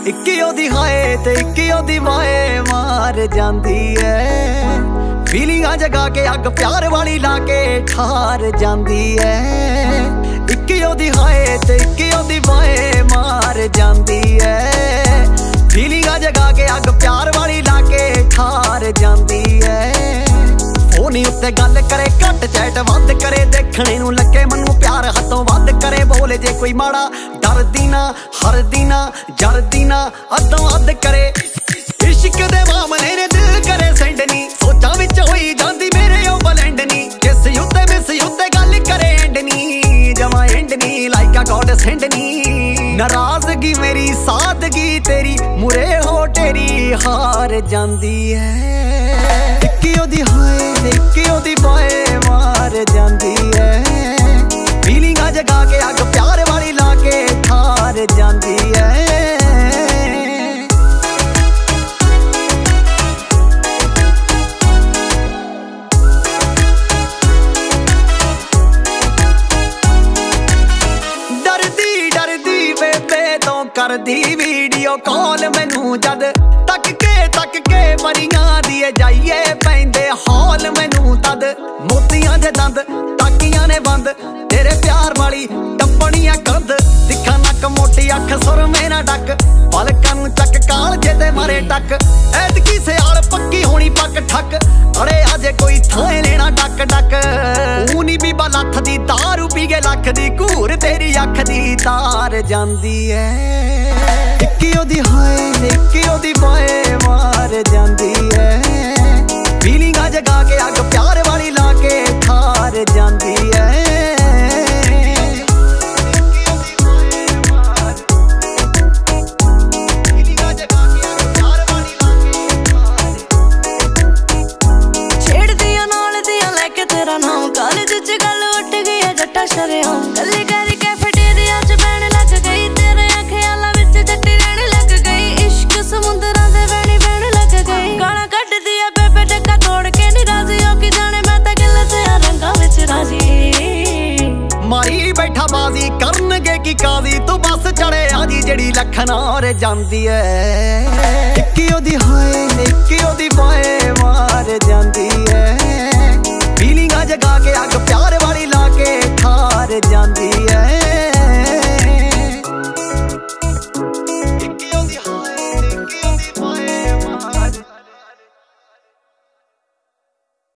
ਇੱਕ ਉਹਦੀ ਹਾਏ ਤੇ ਇੱਕ ਉਹਦੀ ਵਾਏ ਮਾਰ ਜਾਂਦੀ ਐ। ਫੀਲਿੰਗਾਂ ਜਗਾ ਕੇ ਅੱਗ ਪਿਆਰ ਵਾਲੀ ਲਾ ਕੇ ਠਾਰ ਜਾਂਦੀ ਐ। ਇੱਕ ਉਹਦੀ ਹਾਏ ਤੇ ਇੱਕ ਉਹਦੀ ਵਾਏ ਮਾਰ ਜਾਂਦੀ ਐ। ਫੀਲਿੰਗਾਂ ਜਗਾ ਕੇ ਅੱਗ ਪਿਆਰ ਵਾਲੀ ਲਾ ਕੇ ਠਾਰ ਜਾਂਦੀ ਐ। ਫੋਨ ਉੱਤੇ ਗੱਲ ਕਰੇ ਘੱਟ ਚੈਟ ਵੱਧ ਕਰੇ, ਦੇਖਣੇ ਨੂੰ ਲੱਗੇ ਮੈਨੂੰ ਪਿਆਰ ਹੱਥੋਂ ਵੱਧ ਕਰੇ। ਬੋਲੇ ਜੇ ਕੋਈ ਮਾੜਾ ਡਰਦੀ ਨਾ ਹਰਦੀ ਨਾ ਜਰਦੀ ਨਾ ਅੱਧੋਂ ਅੱਧ ਕਰੇ। ਇਸ਼ਕ ਦੇ ਮਾਮਲੇ ਨੇ ਦਿਲ ਕਰੇ ਸੈਂਡ ਨੀ, ਸੋਚਾਂ ਵਿੱਚ ਹੋਈ ਜਾਂਦੀ ਮੇਰੇ ਉਹ ਬਲੈਂਡ ਨੀ। ਕਿਸ ਉੱਤੇ ਮਿਸ ਉੱਤੇ ਗੱਲ ਕਰੇ ਐਂਡ ਨੀ, ਜਮਾ ਐਂਡ ਨੀ ਲਾਈਕ ਆ ਗੋਡ ਸੈਂਡ ਨੀ। ਨਾਰਾਜ਼ਗੀ ਮੇਰੀ ਸਾਦਗੀ ਤੇਰੀ ਮੁਰੇ ਹੋ ਟੇਰੀ ਹਾਰ ਜਾਂਦੀ ਐ। ਇੱਕ ਉਹਦੀ ਹਾਏ ਇੱਕ ਉਹਦੀ ਬਾਏ ਮਾਰ ਜਾਂਦੀ ਐ। ਫੀਲਿੰਗਾਂ ਜਗਾ ਕੇ ਅੱਗ ਪਿਆਰ ਵਾਲੀ ਲਾ ਕੇ ਠਾਰ ਜਾਂਦੀ ਐ। ਕਰਦੀ ਵੀਡੀਓ ਕਾਲ ਮੈਨੂੰ ਜਦ ਤੱਕ ਕੇ ਮਰੀਆਂ ਦੀ ਜਾਈਏ ਪੈਂਦੇ ਹੌਲ ਮੈਨੂੰ ਤਦ। ਮੋਤੀਆਂ ਦੇ ਦੰਦ ਤਾਕੀਆਂ ਨੇ ਬੰਦ ਤੇਰੇ ਪਿਆਰ ਵਾਲੀ ਟੱਪਣੀਆਂ ਕੰਧ। ਤਿੱਖਾ ਨੱਕ ਮੋਟੀ ਅੱਖ ਸੁਰਮੇ ਨਾ ਡੱਕ, ਪਲਕਾਂ ਨੂੰ ਚੱਕ ਕਾਲਜੇ ਤੇ ਮਾਰੇ ਟੱਕ। ਐਤਕੀ ਸਿਆਲ ਪੱਕੀ ਹੋਣੀ ਪੱਕ ਠੱਕ, ਅੜੇ ਅਜੇ ਕੋਈ ਥਾਂ ਲੈਣਾ ਡੱਕ ਡੱਕ। ਊ ਨੀ ਬੀਬਾ ਲੱਥ ਦੀ ਦਾਰੂ ਪੀ ਕੇ ਲੱਖ ਦੀ ਘੂਰ ਤੇਰੀ ਅੱਖ ਦੀ ਤਾਰ ਜਾਂਦੀ ਐ। ਇੱਕ ਉਹਦੀ ਹਾਏ ਇੱਕ ਉਹਦੀ ਬਾਏ ਮਾਰ ਜਾਂਦੀ ਐ। ਫੀਲਿੰਗਾਂ ਜਗਾ ਕੇ ਅੱਗ ਪਿਆਰ ਵਾਲੀ ਲਾ ਕੇ ਠਾਰ ਜਾਂਦੀ ਐ। ਛੇੜਦੀਆਂ ਨਾਲ ਦੀਆਂ ਲੈ ਕੇ ਤੇਰਾ ਨਾਮ, ਕਾਲਜ ਚ ਗੱਲ ਉੱਠ ਗਈ ਐ ਜੱਟਾ ਸ਼ਰਿਆਂ। ਗੱਲੀ ਕਰੀ ਕੈਫੇਟੇਰੀਆ ਚ ਬਹਿਣ ਲੱਗ ਗਈ, ਤੇਰੇ ਖਿਆਲਾਂ ਵਿੱਚ ਜੱਟੀ ਰਹਿਣ ਲੱਗ ਗਈ। ਇਸ਼ਕ ਸਮੁੰਦਰਾਂ ਦੇ ਵਹਿਣੀ ਬਹਿਣ ਲੱਗ ਗਈ। ਗਾਲਾਂ ਕੱਢਦੀ ਐ ਬੇਬੇ ਟੱਕਾ ਤੋੜ ਕੇ ਨੀ ਰਾਜ਼ੀ, ਉਹ ਕੀ ਜਾਣੇ ਮੈਂ ਤਾਂ ਗਿੱਲ ਤੇ ਰੰਗਾਂ ਵਿੱਚ ਰਾਜੀ। ਮਾਰੀ ਬੈਠਾ ਬਾਜ਼ੀ ਕਰਨਗੇ ਕੀ ਕਾਜ਼ੀ, ਤੂੰ ਬਸ ਚੜੇ ਆ ਜੀ ਜਿਹੜੀ ਲੱਖਾਂ ਔਰ ਜਾਂਦੀ ਐ। ਇੱਕ ਉਹਦੀ ਹਾਏ ਇੱਕ ਉਹਦੀ ਬਾਏ